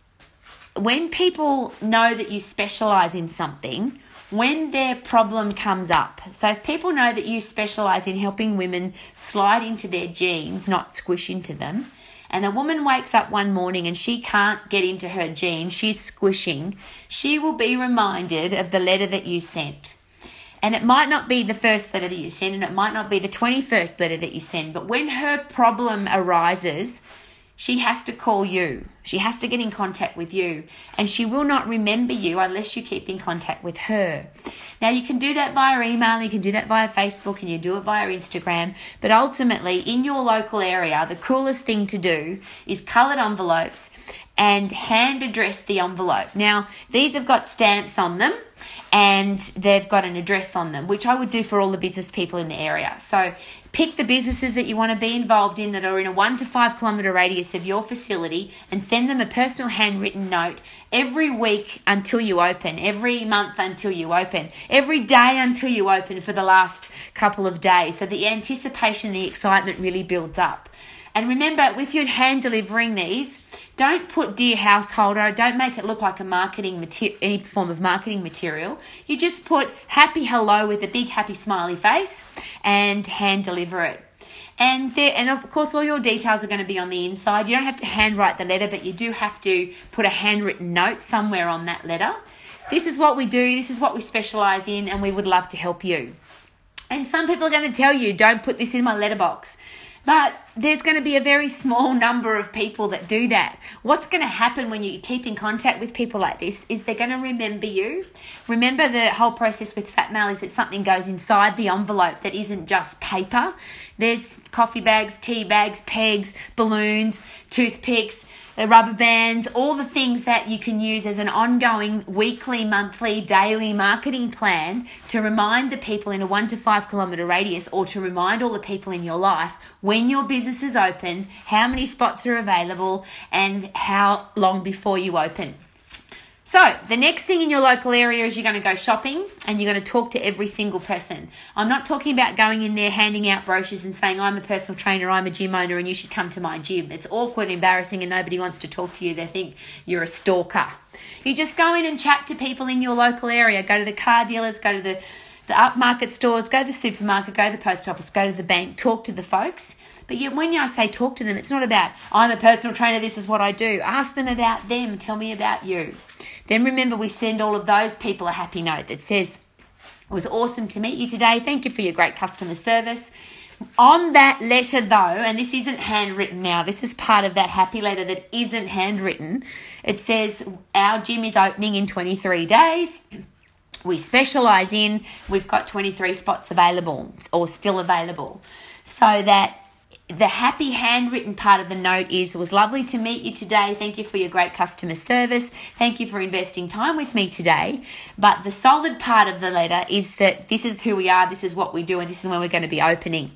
when people know that you specialise in something, when their problem comes up, so if people know that you specialise in helping women slide into their jeans, not squish into them, and a woman wakes up one morning and she can't get into her jeans, she's squishing, she will be reminded of the letter that you sent. And it might not be the first letter that you send, and it might not be the twenty-first letter that you send, but when her problem arises, she has to call you. She has to get in contact with you. And she will not remember you unless you keep in contact with her. Now, you can do that via email, you can do that via Facebook, and you do it via Instagram. But ultimately, in your local area, the coolest thing to do is coloured envelopes and hand address the envelope. Now, these have got stamps on them, and they've got an address on them, which I would do for all the business people in the area. So pick the businesses that you want to be involved in that are in a one to five kilometre radius of your facility, and send them a personal handwritten note every week until you open, every month until you open, every day until you open for the last couple of days, so the anticipation, the excitement really builds up. And remember, if you're hand delivering these, don't put dear householder, don't make it look like a marketing material, any form of marketing material. You just put happy hello with a big happy smiley face and hand deliver it. And there, and of course, all your details are going to be on the inside. You don't have to handwrite the letter, but you do have to put a handwritten note somewhere on that letter. This is what we do, this is what we specialise in, and we would love to help you. And some people are going to tell you, don't put this in my letterbox. But there's going to be a very small number of people that do that. What's going to happen when you keep in contact with people like this is they're going to remember you. Remember, the whole process with fat mail is that something goes inside the envelope that isn't just paper. There's coffee bags, tea bags, pegs, balloons, toothpicks, rubber bands, all the things that you can use as an ongoing weekly, monthly, daily marketing plan to remind the people in a one to five kilometre radius, or to remind all the people in your life when your business is open, how many spots are available, and how long before you open. So the next thing in your local area is you're going to go shopping, and you're going to talk to every single person. I'm not talking about going in there handing out brochures and saying, I'm a personal trainer, I'm a gym owner, and you should come to my gym. It's awkward, embarrassing, and nobody wants to talk to you. They think you're a stalker. You just go in and chat to people in your local area. Go to the car dealers, go to the, the upmarket stores, go to the supermarket, go to the post office, go to the bank, talk to the folks. But yet when I say talk to them, it's not about, I'm a personal trainer, this is what I do. Ask them about them. Tell me about you. Then remember, we send all of those people a happy note that says, it was awesome to meet you today. Thank you for your great customer service. On that letter though, and this isn't handwritten now, this is part of that happy letter that isn't handwritten. It says, our gym is opening in twenty-three days. We specialise in, we've got twenty-three spots available or still available. So that the happy handwritten part of the note is, it was lovely to meet you today. Thank you for your great customer service. Thank you for investing time with me today. But the solid part of the letter is that this is who we are, this is what we do, and this is when we're going to be opening.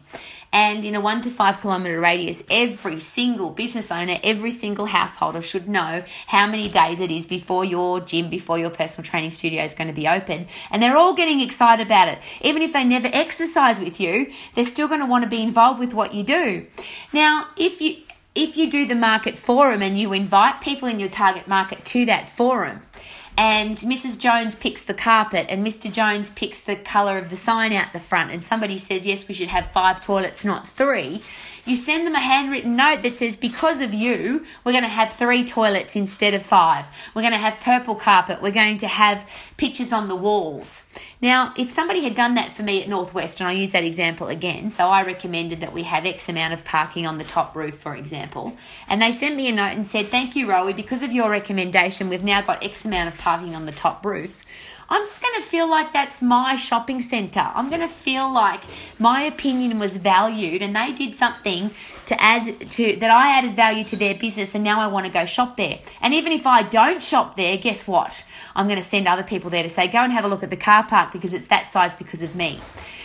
And in a one to five kilometre radius, every single business owner, every single householder should know how many days it is before your gym, before your personal training studio is going to be open. And they're all getting excited about it. Even if they never exercise with you, they're still going to want to be involved with what you do. Now, if you if you do the market forum and you invite people in your target market to that forum, and Missus Jones picks the carpet and Mister Jones picks the colour of the sign out the front, and somebody says, yes, we should have five toilets, not three, you send them a handwritten note that says, because of you, we're going to have three toilets instead of five. We're going to have purple carpet. We're going to have pictures on the walls. Now, if somebody had done that for me at Northwest, and I'll use that example again, so I recommended that we have X amount of parking on the top roof, for example, and they sent me a note and said, thank you, Rowie, because of your recommendation, we've now got X amount of parking on the top roof. I'm just going to feel like that's my shopping centre. I'm going to feel like my opinion was valued and they did something to add to that I added value to their business, and now I want to go shop there. And even if I don't shop there, guess what? I'm going to send other people there to say, go and have a look at the car park because it's that size because of me.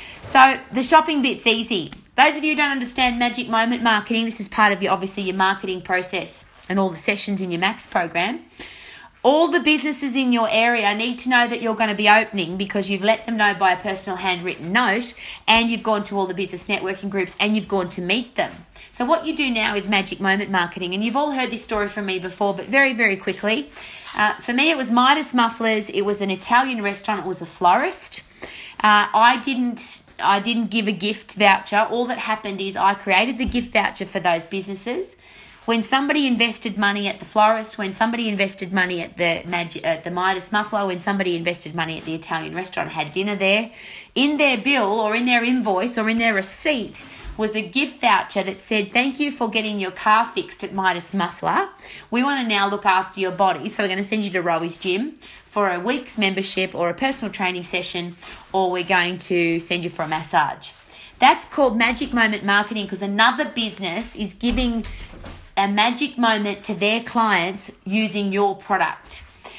So the shopping bit's easy. Those of you who don't understand magic moment marketing, this is part of your obviously your marketing process and all the sessions in your Max program. All the businesses in your area need to know that you're going to be opening because you've let them know by a personal handwritten note, and you've gone to all the business networking groups and you've gone to meet them. So what you do now is magic moment marketing, and you've all heard this story from me before, but very, very quickly. Uh, for me, it was Midas Mufflers. It was an Italian restaurant. It was a florist. Uh, I didn't I didn't give a gift voucher. All that happened is I created the gift voucher for those businesses. When somebody invested money at the florist, when somebody invested money at the Mag- at the Midas Muffler, when somebody invested money at the Italian restaurant, had dinner there, in their bill or in their invoice or in their receipt was a gift voucher that said, thank you for getting your car fixed at Midas Muffler. We want to now look after your body, so we're going to send you to Rowie's Gym for a week's membership or a personal training session, or we're going to send you for a massage. That's called magic moment marketing, because another business is giving a magic moment to their clients using your product.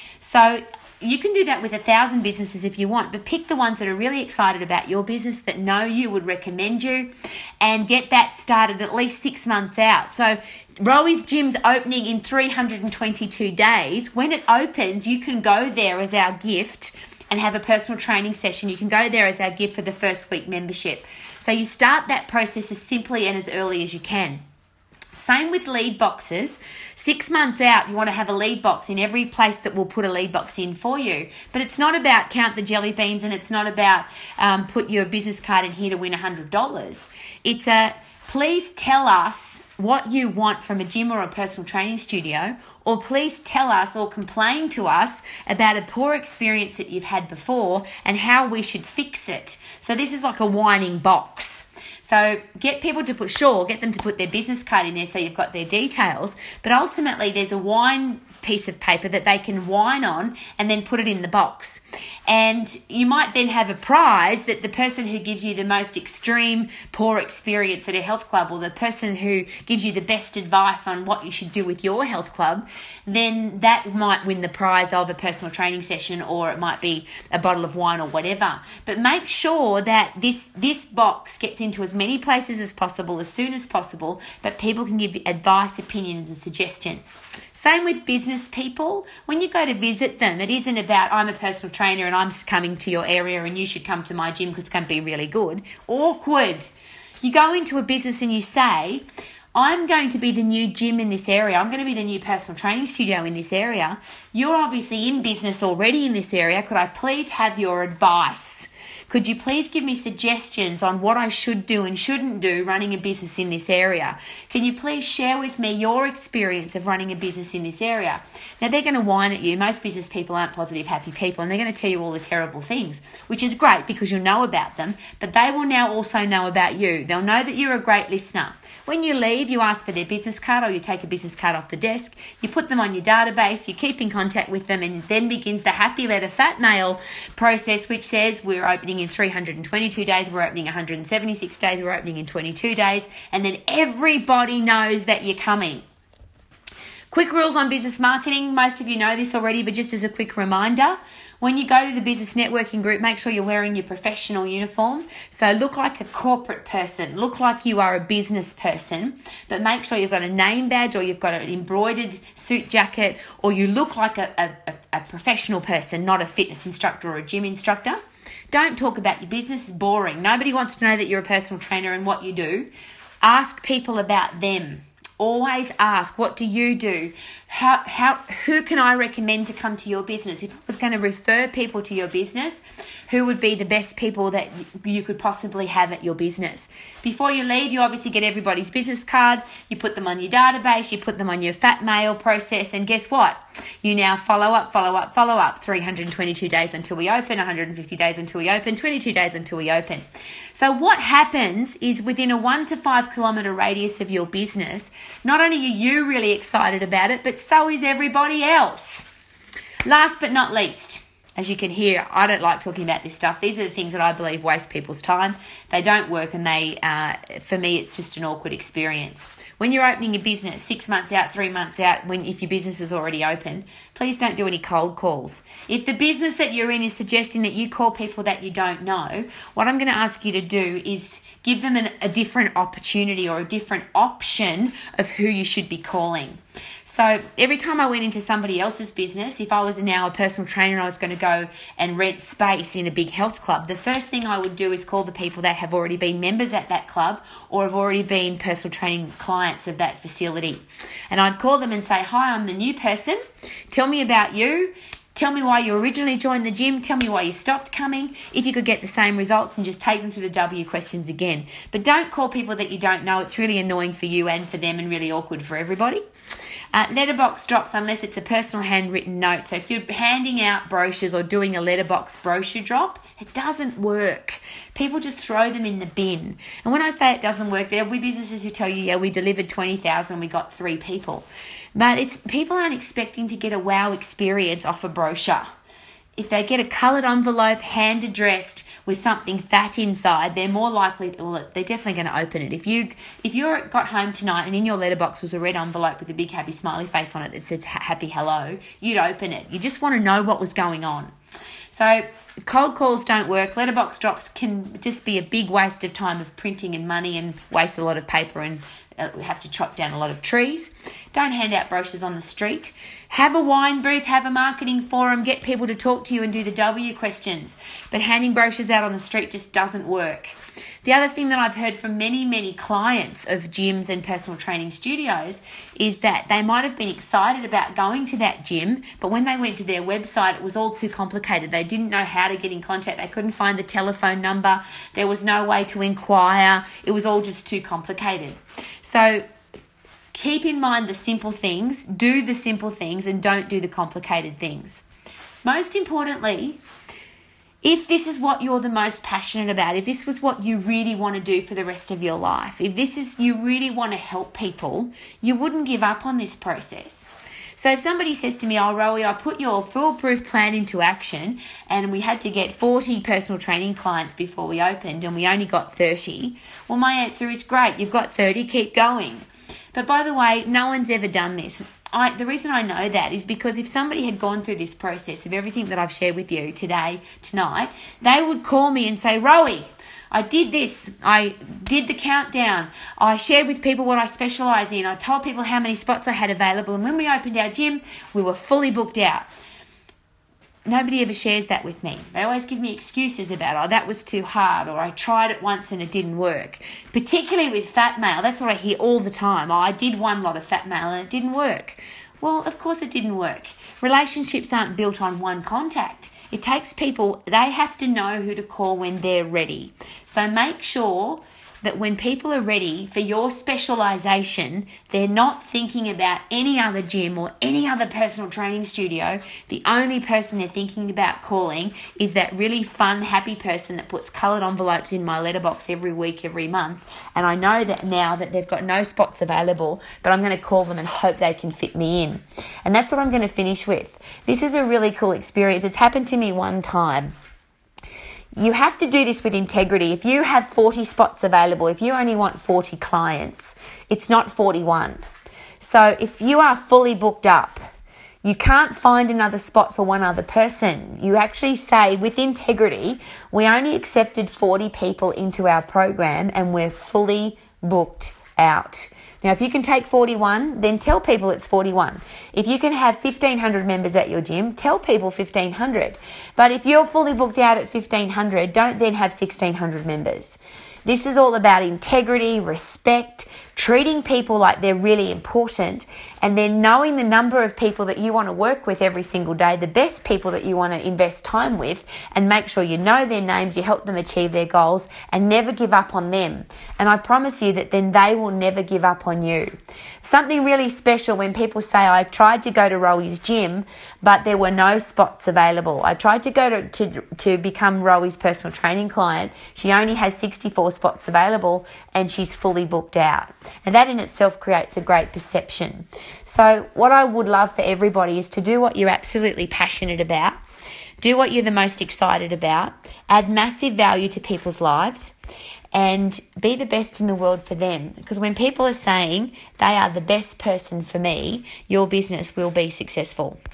So you can do that with a thousand businesses if you want, but pick the ones that are really excited about your business, that know you, would recommend you, and get that started at least six months out. So Rowie's Gym's opening in three hundred twenty-two days. When it opens, you can go there as our gift and have a personal training session. You can go there as our gift for the first week membership. So you start that process as simply and as early as you can. Same with lead boxes. Six months out, you want to have a lead box in every place that will put a lead box in for you. But it's not about count the jelly beans, and it's not about um, put your business card in here to win one hundred dollars. It's a, please tell us what you want from a gym or a personal training studio, or please tell us or complain to us about a poor experience that you've had before and how we should fix it. So this is like a whining box. So get people to put, sure, get them to put their business card in there so you've got their details, but ultimately there's a whine piece of paper that they can whine on and then put it in the box. And you might then have a prize that the person who gives you the most extreme poor experience at a health club, or the person who gives you the best advice on what you should do with your health club, then that might win the prize of a personal training session, or it might be a bottle of wine or whatever. But make sure that this this box gets into as many places as possible, as soon as possible, but people can give advice, opinions and suggestions. Same with business people. When you go to visit them, it isn't about, I'm a personal trainer and I'm coming to your area and you should come to my gym because it's going to be really good. Awkward. You go into a business and you say, I'm going to be the new gym in this area. I'm going to be the new personal training studio in this area. You're obviously in business already in this area. Could I please have your advice? Could you please give me suggestions on what I should do and shouldn't do running a business in this area? Can you please share with me your experience of running a business in this area? Now, they're going to whine at you. Most business people aren't positive, happy people, and they're going to tell you all the terrible things, which is great because you'll know about them, but they will now also know about you. They'll know that you're a great listener. When you leave, you ask for their business card, or you take a business card off the desk, you put them on your database, you keep in contact with them, and then begins the happy letter fat mail process, which says we're opening in three hundred twenty-two days, we're opening one hundred seventy-six days, we're opening in twenty-two days, and then everybody knows that you're coming. Quick rules on business marketing. Most of you know this already, but just as a quick reminder, When you go to the business networking group, make sure you're wearing your professional uniform. So look like a corporate person, look like you are a business person, but make sure you've got a name badge or you've got an embroidered suit jacket, or you look like a, a, a professional person, not a fitness instructor or a gym instructor. Don't talk about your business, it's boring. Nobody wants to know that you're a personal trainer and what you do. Ask people about them. Always ask, what do you do? How, how, who can I recommend to come to your business? If I was going to refer people to your business, who would be the best people that you could possibly have at your business? Before you leave, you obviously get everybody's business card. You put them on your database. You put them on your fat mail process. And guess what? You now follow up, follow up, follow up. three hundred twenty-two days until we open, one hundred fifty days until we open, twenty-two days until we open. So what happens is within a one to five kilometre radius of your business, not only are you really excited about it, but so is everybody else. Last but not least, as you can hear, I don't like talking about this stuff. These are the things that I believe waste people's time. They don't work, and they, uh, for me, it's just an awkward experience. When you're opening your business six months out, three months out, when if your business is already open, please don't do any cold calls. If the business that you're in is suggesting that you call people that you don't know, what I'm going to ask you to do is give them an, a different opportunity or a different option of who you should be calling. So every time I went into somebody else's business, if I was now a personal trainer and I was going to go and rent space in a big health club, the first thing I would do is call the people that have already been members at that club or have already been personal training clients of that facility. And I'd call them and say, hi, I'm the new person. Tell me about you. Tell me why you originally joined the gym. Tell me why you stopped coming. If you could get the same results, and just take them through the W questions again. But don't call people that you don't know. It's really annoying for you and for them, and really awkward for everybody. Uh, letterbox drops unless it's a personal handwritten note. So if you're handing out brochures or doing a letterbox brochure drop, it doesn't work. People just throw them in the bin. And when I say it doesn't work, there will be businesses who tell you, yeah, we delivered twenty thousand, we got three people. But it's people aren't expecting to get a wow experience off a brochure. If they get a coloured envelope, hand addressed with something fat inside, they're more likely, well, they're definitely going to open it. If you if you got home tonight and in your letterbox was a red envelope with a big happy smiley face on it that says happy hello, you'd open it. You just want to know what was going on. So cold calls don't work. Letterbox drops can just be a big waste of time of printing and money, and waste a lot of paper, and uh, we have to chop down a lot of trees. Don't hand out brochures on the street. Have a wine booth, have a marketing forum, get people to talk to you and do the W questions. But handing brochures out on the street just doesn't work. The other thing that I've heard from many, many clients of gyms and personal training studios is that they might have been excited about going to that gym, but when they went to their website, it was all too complicated. They didn't know how to get in contact. They couldn't find the telephone number. There was no way to inquire. It was all just too complicated. So keep in mind the simple things, do the simple things, and don't do the complicated things. Most importantly, if this is what you're the most passionate about, if this was what you really want to do for the rest of your life, if this is, you really want to help people, you wouldn't give up on this process. So if somebody says to me, oh, Rowie, I put your foolproof plan into action and we had to get forty personal training clients before we opened and we only got thirty, well, my answer is great. You've got thirty, keep going. But by the way, no one's ever done this. I, the reason I know that is because if somebody had gone through this process of everything that I've shared with you today, tonight, they would call me and say, Rowie, I did this. I did the countdown. I shared with people what I specialise in. I told people how many spots I had available. And when we opened our gym, we were fully booked out. Nobody ever shares that with me. They always give me excuses about, oh, that was too hard, or I tried it once and it didn't work. Particularly with fat mail, that's what I hear all the time. Oh, I did one lot of fat mail and it didn't work. Well, of course it didn't work. Relationships aren't built on one contact. It takes people, they have to know who to call when they're ready. So make sure that when people are ready for your specialisation, they're not thinking about any other gym or any other personal training studio. The only person they're thinking about calling is that really fun, happy person that puts coloured envelopes in my letterbox every week, every month. And I know that now that they've got no spots available, but I'm going to call them and hope they can fit me in. And that's what I'm going to finish with. This is a really cool experience. It's happened to me one time. You have to do this with integrity. If you have forty spots available, if you only want forty clients, it's not forty-one. So if you are fully booked up, You can't find another spot for one other person. You actually say, with integrity, we only accepted forty people into our program and we're fully booked out. Now, if you can take forty-one, then tell people it's forty-one. If you can have fifteen hundred members at your gym, tell people fifteen hundred. But if you're fully booked out at fifteen hundred, don't then have sixteen hundred members. This is all about integrity, respect, treating people like they're really important, and then knowing the number of people that you want to work with every single day, the best people that you want to invest time with, and make sure you know their names, you help them achieve their goals, and never give up on them. And I promise you that then they will never give up on you. Something really special when people say, I tried to go to Rowi's gym, but there were no spots available. I tried to go to, to, to become Rowi's personal training client. She only has sixty-four spots available and she's fully booked out. And that in itself creates a great perception. So what I would love for everybody is to do what you're absolutely passionate about, do what you're the most excited about, add massive value to people's lives, and be the best in the world for them. Because when people are saying they are the best person for me, your business will be successful.